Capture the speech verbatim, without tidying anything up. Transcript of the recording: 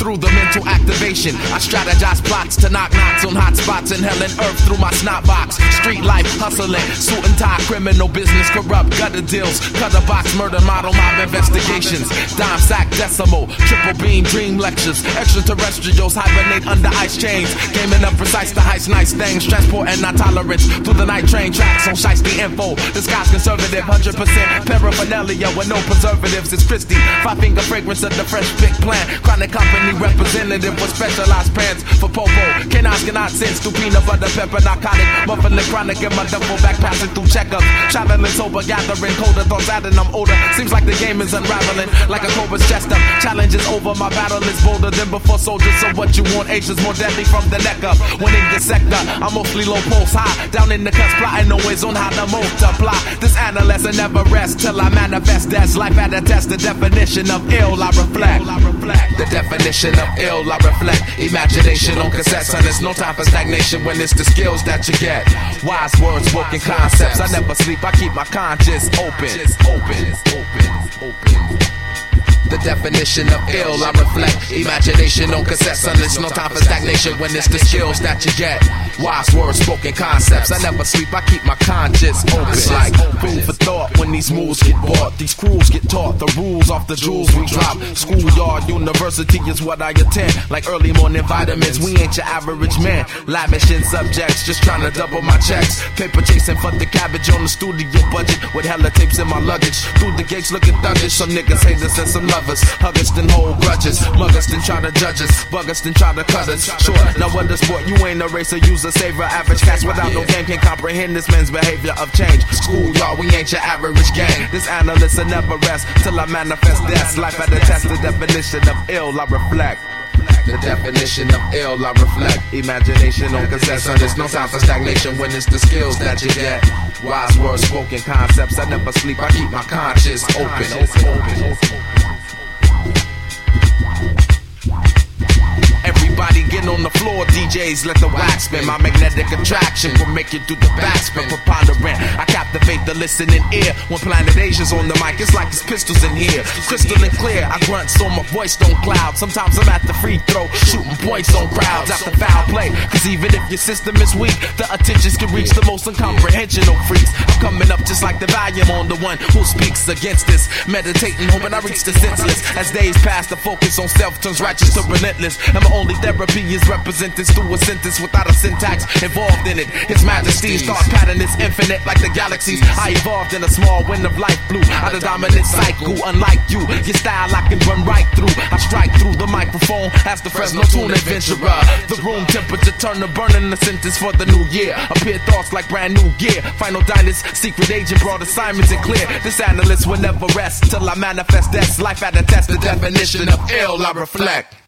through the mental activation. I strategize plots to knock knocks on hot spots in hell and earth through my snot box. Street life hustling, suit and tie, criminal business, corrupt gutter deals, cutter box, murder model, mob investigations, dime sack decimal, triple beam dream lectures, extraterrestrials hibernate under ice chains, gaming up precise to heist nice things, transport and not tolerance through the night train tracks on shiesty info. The sky's conservative, one hundred percent paraphernalia with no preservatives. It's Christie, five finger fragrance of the fresh big plant. Chronic company representative with specialized pants for popo. Canines cannot sense through peanut butter pepper narcotic, muffin the chronic in my duffel back passing through checkups. Traveling sober, gathering colder thoughts adding I'm older. Seems like the game is unraveling like a cobra's chest up. Challenge is over, my battle is bolder than before soldiers. So what you want, H is more deadly from the neck up. When in the sector, I'm mostly low pulse high. Down in the cuts, plotting always on how to multiply. This adolescent never rest till I manifest as life at a test. The definition of ill I reflect. The definition of ill I reflect. Imagination on cassette, son. There's no time for stagnation when it's the skills that you get. Wise words, spoken concepts. I never sleep, I keep my conscience open. Open, open, open. The definition of ill I reflect. Imagination on cassette, son. There's no time for stagnation when it's the skills that you get. Wise words, spoken concepts. I never sleep, I keep my conscience open. It's like food for thought when these moves get bought. These crews get taught the rules off the jewels we drop. Schoolyard, university is what I attend. Like early morning vitamins, we ain't your average man. Lavish in subjects, just trying to double my checks. Paper chasing for the cabbage on the studio budget. With hella tapes in my luggage. Through the gates looking thuggish. Some niggas hate us and some lovers. Hug us then hold grudges. Mug us then try to judge us. Bug us then try to cut us. Sure, now what the sport, you ain't a racer, use a saver. Average cats without no game can comprehend this man's behavior of change. School, y'all, we ain't your average gang. This analyst will never rest till I manifest death. Life at the test, the definition of ill I reflect. The definition of ill I reflect. Imagination on cassette, son. There's no time for stagnation when it's the skills that you get. Wise words, spoken concepts. I never sleep, I keep my conscience open. Open, open. Everybody get on the floor, D Js, let the wax spin. My magnetic attraction will make you do the backspin. Preponderant, I captivate the listening ear. When Planet Asia's on the mic, it's like there's pistols in here. Crystal and clear, I grunt so my voice don't cloud. Sometimes I'm at the free throw, shooting points on crowds after foul play. Cause even if your system is weak, the attentions can reach the most incomprehensional freaks. I'm coming up just like the volume on the one who speaks against this. Meditating, hoping I reach the senseless. As days pass, the focus on self turns righteous to relentless. And my only therapy is represented through a sentence without a syntax involved in it. His Majesty's thought pattern is infinite like the galaxies. I evolved in a small wind of life, blew out a dominant cycle. Unlike you, your style I can run right through. I strike through the microphone as the Fresno tune adventurer. The room temperature turn to burning the sentence for the new year. Appear thoughts like brand new gear. Final Dynast, secret agent, broad assignments and clear. This analyst will never rest till I manifest this life at a test. The definition of ill I reflect.